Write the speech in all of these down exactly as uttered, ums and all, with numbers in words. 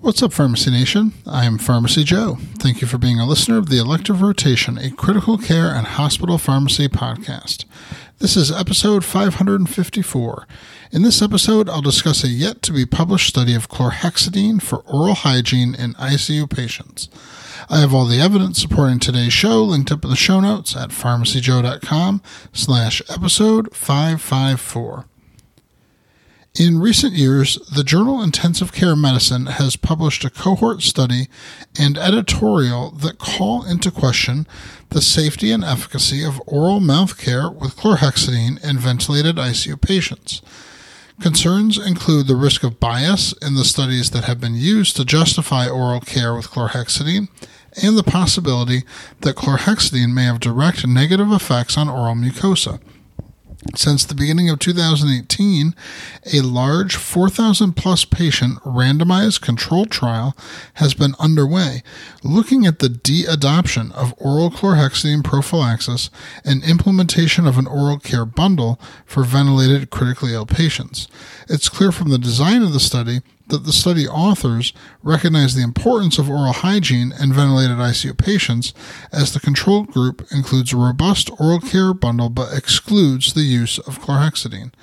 What's up, Pharmacy Nation? I am Pharmacy Joe. Thank you for being a listener of the Elective Rotation, a critical care and hospital pharmacy podcast. This is episode five hundred fifty-four. In this episode, I'll discuss a yet-to-be-published study of chlorhexidine for oral hygiene in I C U patients. I have all the evidence supporting today's show linked up in the show notes at pharmacyjoe.com slash episode 554. In recent years, the journal Intensive Care Medicine has published a cohort study and editorial that call into question the safety and efficacy of oral mouth care with chlorhexidine in ventilated I C U patients. Concerns include the risk of bias in the studies that have been used to justify oral care with chlorhexidine and the possibility that chlorhexidine may have direct negative effects on oral mucosa. Since the beginning of two thousand eighteen, a large four thousand plus patient randomized controlled trial has been underway, looking at the de-adoption of oral chlorhexidine prophylaxis and implementation of an oral care bundle for ventilated critically ill patients. It's clear from the design of the study that the study authors recognize the importance of oral hygiene in ventilated I C U patients, as the control group includes a robust oral care bundle but excludes the use of chlorhexidine.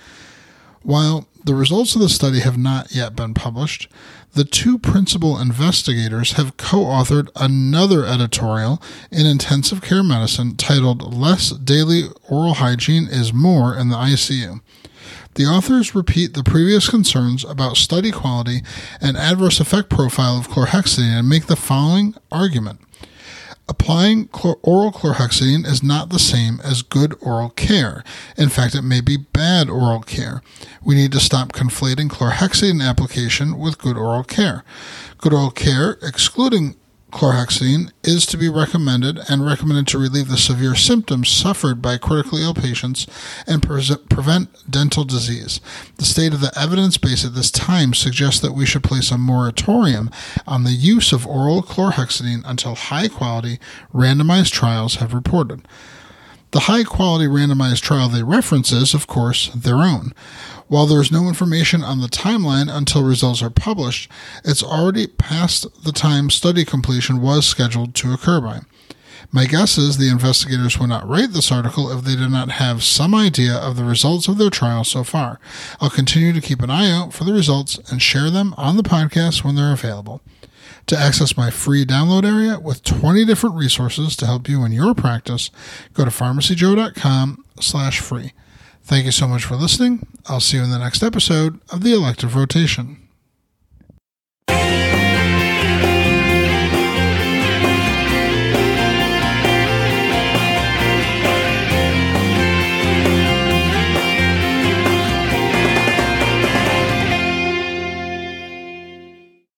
While the results of the study have not yet been published, the two principal investigators have co-authored another editorial in Intensive Care Medicine titled "Less Daily Oral Hygiene is More in the I C U." The authors repeat the previous concerns about study quality and adverse effect profile of chlorhexidine and make the following argument. Applying chlor- oral chlorhexidine is not the same as good oral care. In fact, it may be bad oral care. We need to stop conflating chlorhexidine application with good oral care. Good oral care, excluding chlorhexidine, is to be recommended and recommended to relieve the severe symptoms suffered by critically ill patients and pre- prevent dental disease. The state of the evidence base at this time suggests that we should place a moratorium on the use of oral chlorhexidine until high-quality randomized trials have reported. The high-quality randomized trial they reference is, of course, their own. While there is no information on the timeline until results are published, it's already past the time study completion was scheduled to occur by. My guess is the investigators would not write this article if they did not have some idea of the results of their trial so far. I'll continue to keep an eye out for the results and share them on the podcast when they're available. To access my free download area with twenty different resources to help you in your practice, go to pharmacyjoe.com slash free. Thank you so much for listening. I'll see you in the next episode of the Elective Rotation.